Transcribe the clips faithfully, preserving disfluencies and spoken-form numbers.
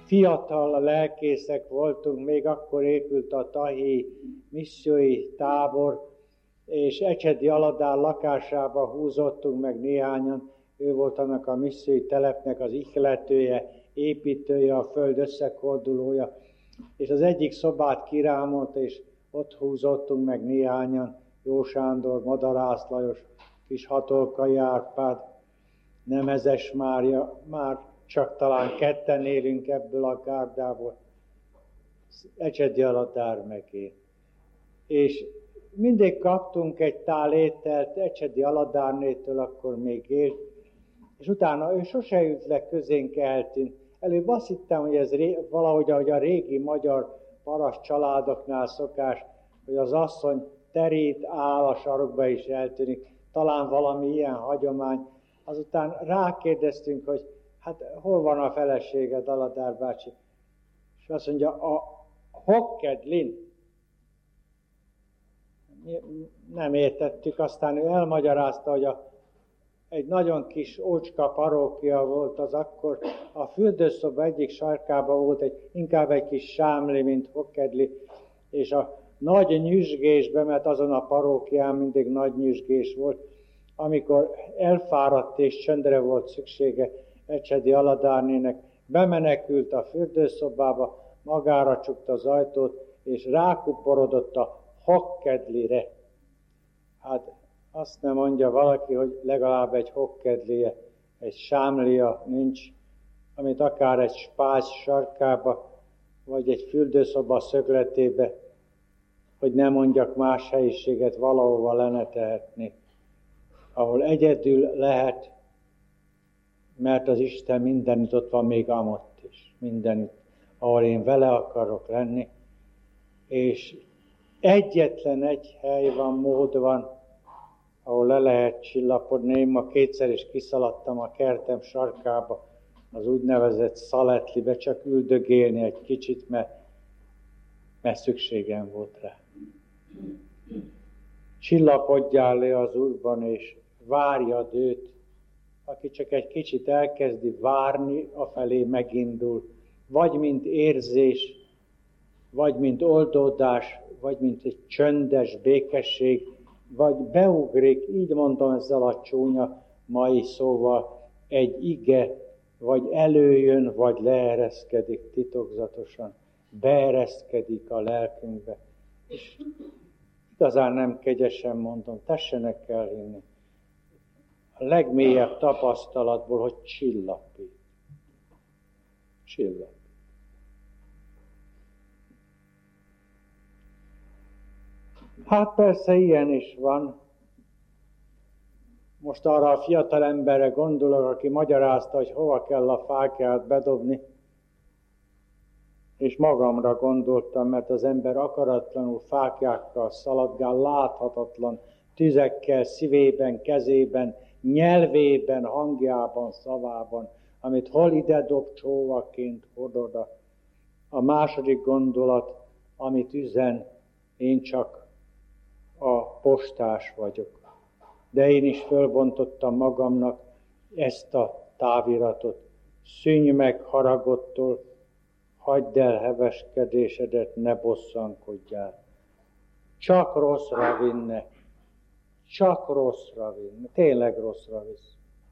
fiatal lelkészek voltunk, még akkor épült a tahi missziói tábor, és Ecsedi Aladár lakásába húzottunk meg néhányan. Ő volt annak a missziói telepnek az ihletője, építője, a föld összekordulója, és az egyik szobát kirámolta, és ott húzottunk meg néhányan, Jó Sándor, Madarász Lajos, Kis Hatolkai Árpád, Nemezes Mária, már csak talán ketten élünk ebből a gárdából, Ecsedi Aladár meg én. És mindig kaptunk egy tál ételt Ecsedi Aladárnétől, akkor még élt, és utána ő sose ült le közénk, eltűnt. Előbb azt hittem, hogy ez ré, valahogy ahogy a régi magyar paraszt családoknál szokás, hogy az asszony terít, áll a sarokba és eltűnik. Talán valami ilyen hagyomány. Azután rákérdeztünk, hogy hát hol van a feleséged, Aladár bácsi? És azt mondja, a Hokkedlin. Nem értettük, aztán ő elmagyarázta, hogy a, egy nagyon kis ócska parókia volt az akkor. A fürdőszoba egyik sarkában volt egy, inkább egy kis sámli, mint Hokkedli, és a nagy nyüzsgésbe, mert azon a parókián mindig nagy nyüzsgés volt, amikor elfáradt és csöndre volt szüksége Ecsedi Aladárnének, bemenekült a fürdőszobába, magára csukta az ajtót, és rákuporodott a Hokkedlire. Hát azt nem mondja valaki, hogy legalább egy Hokkedlie, egy sámlia nincs, amit akár egy spájz sarkába, vagy egy fürdőszoba szögletébe, hogy ne mondjak más helyiséget, valahova lenne tehetni, ahol egyedül lehet, mert az Isten mindenütt ott van, még amott is, mindenütt, ahol én vele akarok lenni, és egyetlen egy hely van, mód van, ahol le lehet csillapodni. Én ma kétszer is kiszaladtam a kertem sarkába, az úgynevezett szaletlibe, csak üldögélni egy kicsit, mert, mert szükségem volt rá. Csillapodjál le az Úrban, és várjad őt, aki csak egy kicsit elkezdi várni, afelé megindul, vagy mint érzés, vagy mint oldódás, vagy mint egy csöndes békesség, vagy beugrik, így mondom ezzel a csúnya mai szóval, egy ige, vagy előjön, vagy leereszkedik titokzatosan, beereszkedik a lelkünkbe. És igazán nem kegyesen mondom, tessenek elhinni a legmélyebb tapasztalatból, hogy csillapít. Csillapít. Hát persze ilyen is van. Most arra a fiatal emberre gondolok, aki magyarázta, hogy hova kell a fákját bedobni, és magamra gondoltam, mert az ember akaratlanul fáklyákkal szaladgál, láthatatlan tüzekkel, szívében, kezében, nyelvében, hangjában, szavában, amit hol ide dob csóvaként, hol oda. A második gondolat, amit üzen, én csak a postás vagyok. De én is fölbontottam magamnak ezt a táviratot. Szűnj meg haragodtól, hagyd el heveskedésedet, ne bosszankodjál. Csak rosszra vinne. Csak rosszra vinne. Tényleg rosszra visz.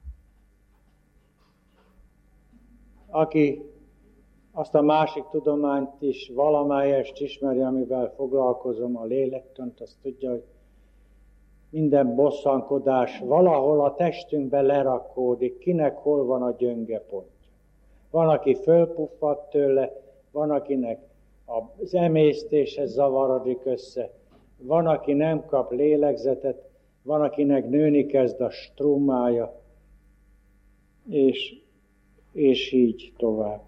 Aki azt a másik tudományt is valamelyest ismeri, amivel foglalkozom, a lélektant, azt tudja, hogy minden bosszankodás valahol a testünkbe lerakódik, kinek hol van a gyönge pontja. Van, aki fölpuffad tőle, van, akinek az emésztése zavarodik össze, van, aki nem kap lélegzetet, van, akinek nőni kezd a strúmája, és, és így tovább.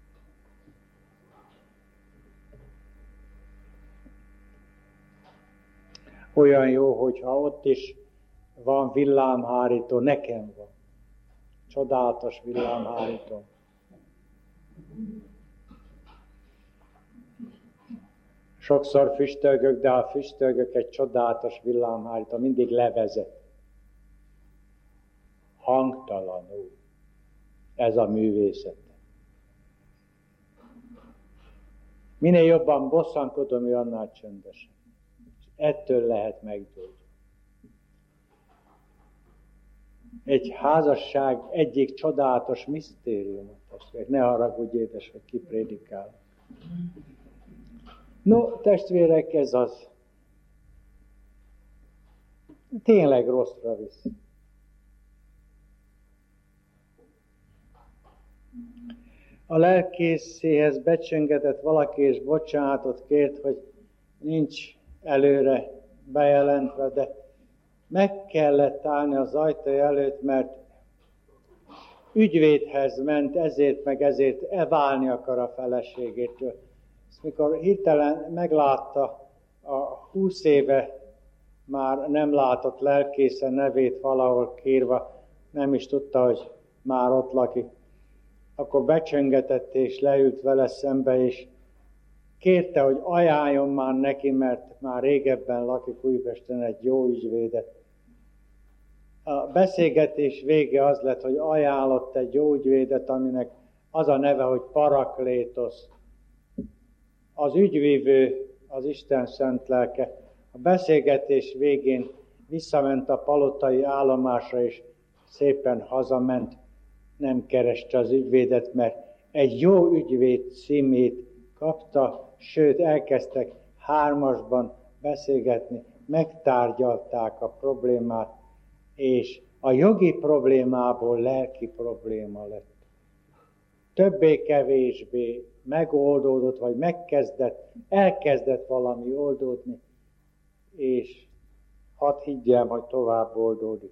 Olyan jó, hogyha ott is van villámhárító, nekem van. Csodálatos villámhárító. Sokszor füstölgök, de a füstölgök egy csodálatos villámhárító, mindig levezet. Hangtalanul. Ez a művészet. Minél jobban bosszankodom, ő annál csöndesebb. És ettől lehet meggyógyulni. Egy házasság egyik csodálatos misztérium. Testvérek, ne haragudj, édes, hogy kiprédikál. No, testvérek, ez az. Tényleg rosszra visz. A lelkészéhez becsöngetett valaki, és bocsánatot kért, hogy nincs előre bejelentve, de meg kellett állni az ajtó előtt, mert ügyvédhez ment, ezért meg ezért eválni akar a feleségétől. Ezt mikor hirtelen meglátta a húsz éve már nem látott lelkészen nevét valahol kírva, nem is tudta, hogy már ott lakik. Akkor becsöngetett és leült vele szembe, és kérte, hogy ajánljon már neki, mert már régebben lakik Újpesten, egy jó ügyvédet. A beszélgetés vége az lett, hogy ajánlott egy jó ügyvédet, aminek az a neve, hogy Paraklétosz. Az ügyvívő, az Isten szent lelke. A beszélgetés végén visszament a palotai állomásra, és szépen hazament. Nem kereste az ügyvédet, mert egy jó ügyvéd címét kapta, sőt elkezdtek hármasban beszélgetni, megtárgyalták a problémát, és a jogi problémából lelki probléma lett. Többé-kevésbé megoldódott, vagy megkezdett, elkezdett valami oldódni, és hadd higgyem, hogy tovább oldódik.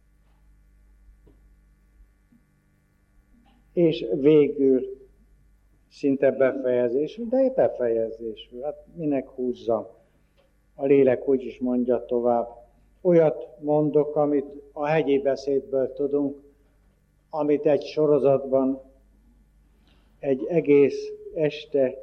És végül szinte befejezésül, de befejezésül, hát minek húzzam. A lélek úgy is mondja tovább. Olyat mondok, amit a hegyi beszédből tudunk, amit egy sorozatban egy egész este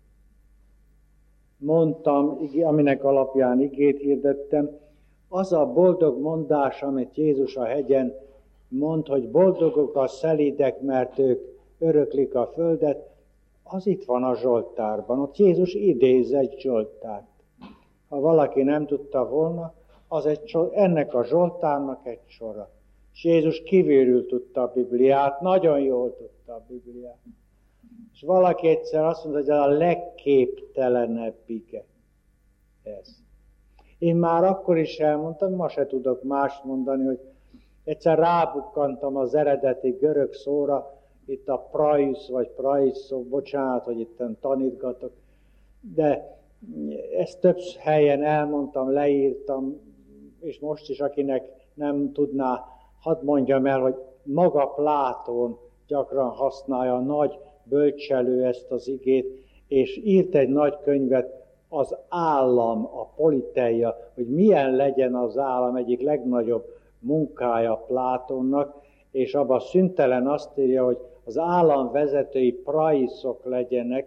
mondtam, aminek alapján igét hirdettem. Az a boldog mondás, amit Jézus a hegyen mond, hogy boldogok a szelídek, mert ők öröklik a földet, az itt van a Zsoltárban. Ott Jézus idéz egy Zsoltárt. Ha valaki nem tudta volna, az egy, ennek a Zsoltárnak egy sora. És Jézus kívülről tudta a Bibliát, nagyon jól tudta a Bibliát. És valaki egyszer azt mondta, hogy ez a legképtelenebb ige. Ez. Én már akkor is elmondtam, ma se tudok mást mondani, hogy egyszer rábukkantam az eredeti görög szóra, itt a praisz vagy praisz szó, bocsánat, hogy itt tanítgatok, de ezt több helyen elmondtam, leírtam, és most is, akinek nem tudná, hadd mondjam el, hogy maga Plátón gyakran használja, a nagy bölcselő ezt az igét, és írt egy nagy könyvet, az állam, a politeia, hogy milyen legyen az állam, egyik legnagyobb munkája Plátónnak, és abban szüntelen azt írja, hogy az állam vezetői praiszok legyenek,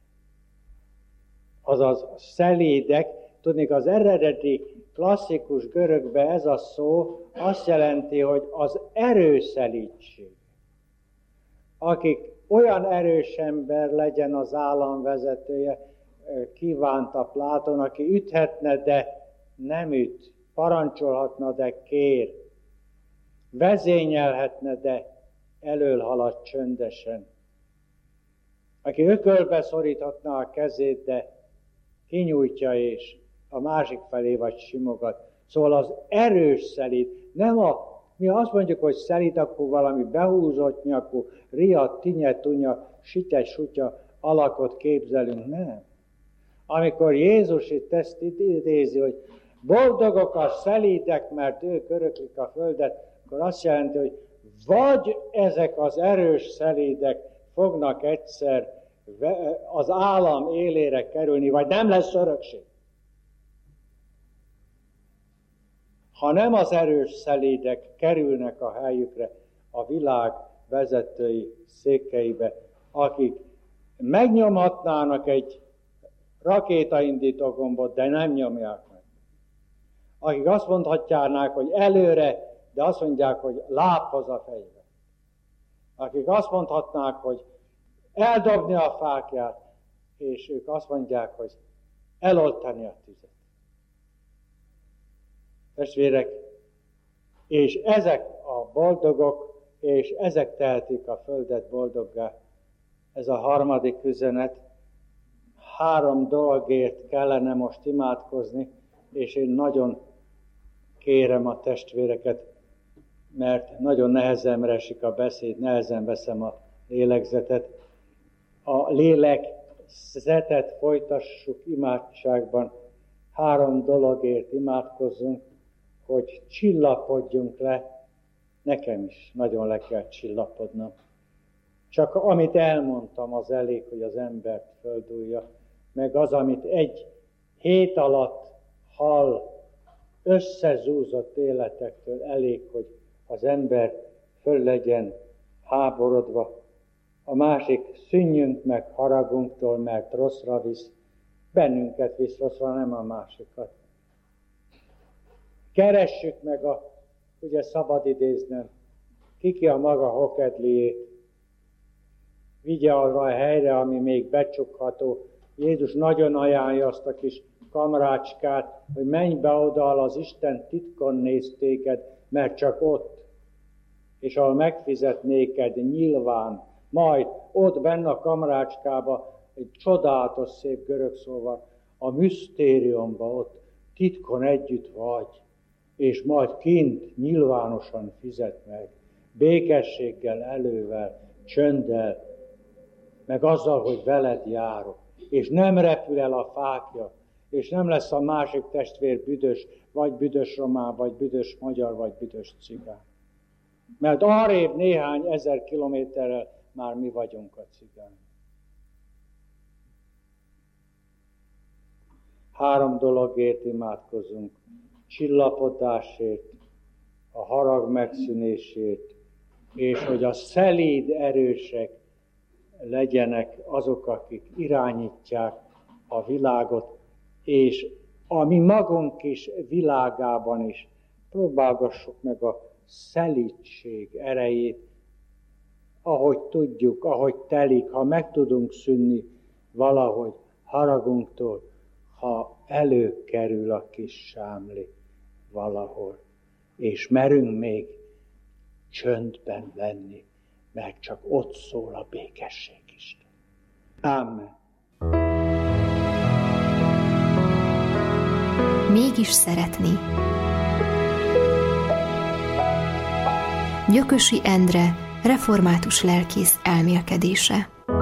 azaz szelédek. Tudnék, az eredeti klasszikus görögben ez a szó azt jelenti, hogy az erőszelítség. Akik olyan erős ember legyen az állam vezetője, kívánta Plátón, aki üthetne, de nem üt, parancsolhatna, de kér, vezényelhetne, de elől halad csöndesen. Aki ökölbe szoríthatná a kezét, de kinyújtja és a másik felé vagy simogat. Szóval az erős szelíd, nem a, mi azt mondjuk, hogy szelíd, akkor valami behúzott nyakú, riadt, tinye, tunya, site, sutya alakot képzelünk, nem. Amikor Jézus itt ezt idézi, hogy boldogok a szelídek, mert ők öröklik a földet, akkor azt jelenti, hogy vagy ezek az erős szelídek fognak egyszer az állam élére kerülni, vagy nem lesz örökség. Ha nem az erős szelídek kerülnek a helyükre a világ vezetői székeibe, akik megnyomhatnának egy rakétaindító gombot, de nem nyomják meg. Akik azt mondhatják, hogy előre, de azt mondják, hogy lábhoz a fejbe. Akik azt mondhatnák, hogy eldobni a fákját, és ők azt mondják, hogy eloltani a tüzet. Testvérek, és ezek a boldogok, és ezek tehetik a földet boldoggá. Ez a harmadik üzenet. Három dologért kellene most imádkozni, és én nagyon kérem a testvéreket, mert nagyon nehezemre esik a beszéd, nehezen veszem a lélegzetet. A lélegzetet folytassuk imádságban. Három dologért imádkozzunk, hogy csillapodjunk le. Nekem is nagyon le kell csillapodnom. Csak amit elmondtam, az elég, hogy az embert földúlja, meg az, amit egy hét alatt hall összezúzott életektől, elég, hogy az ember föl legyen háborodva. A másik, szűnjünk meg haragunktól, mert rosszra visz, bennünket visz rosszra, nem a másikat. Keressük meg a, ugye szabad idéznem, kiki a maga hokedliét, vigye arra a helyre, ami még becsukható. Jézus nagyon ajánlja azt a kis kamrácskát, hogy menj be oda, az Isten titkon néz téged, mert csak ott, és ahol megfizet néked nyilván, majd ott benne a kamrácskába, egy csodálatos szép görög szóval, a misztériumban ott titkon együtt vagy, és majd kint nyilvánosan fizet meg, békességgel, elővel, csönddel, meg azzal, hogy veled járok, és nem repül el a fákja, és nem lesz a másik testvér büdös, vagy büdös román, vagy büdös magyar, vagy büdös cigány. Mert arrébb néhány ezer kilométerrel már mi vagyunk a cigány. Három dologért imádkozunk. Csillapodásért, a harag megszűnését, és hogy a szelíd erősek legyenek azok, akik irányítják a világot, és a mi magunk is világában is próbálgassuk meg a szelídség erejét, ahogy tudjuk, ahogy telik, ha meg tudunk szűnni valahogy haragunktól, ha előkerül a kis sámli valahol, és merünk még csöndben lenni, mert csak ott szól a békesség Isten. Amen. Mégis szeretni. Gyökösi Endre, református lelkész elmélkedése.